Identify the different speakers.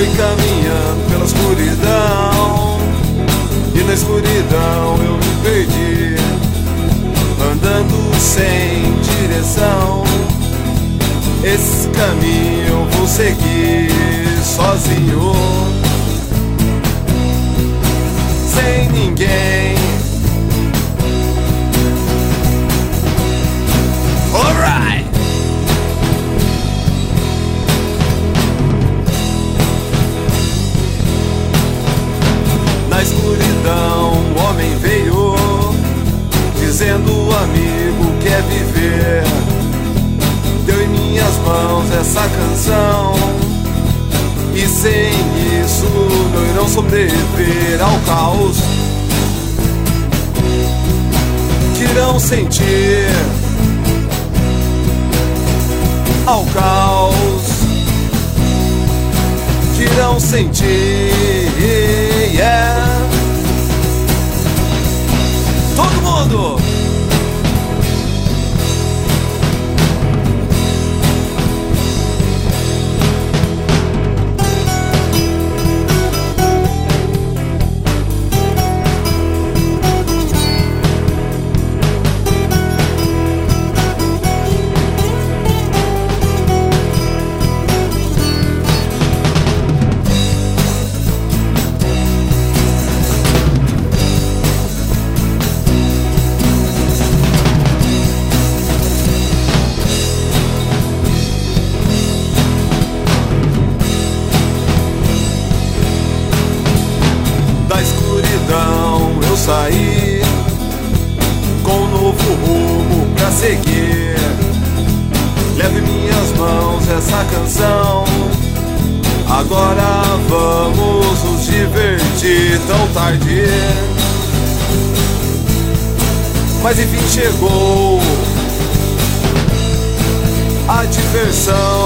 Speaker 1: Fui caminhando pela escuridão, e na escuridão eu me perdi, andando sem direção. Esse caminho eu vou seguir sozinho, sem ninguém. Alright! Na escuridão o homem veio, dizendo: amigo, quer viver? Deu em minhas mãos essa canção, e sem isso não irão sobreviver ao caos que irão sentir, ao caos que irão sentir. Yeah. Todo mundo! Da escuridão eu saí, com um novo rumo pra seguir. Levo em minhas mãos essa canção, agora vamos nos divertir. Tão tarde, mas enfim chegou a diversão.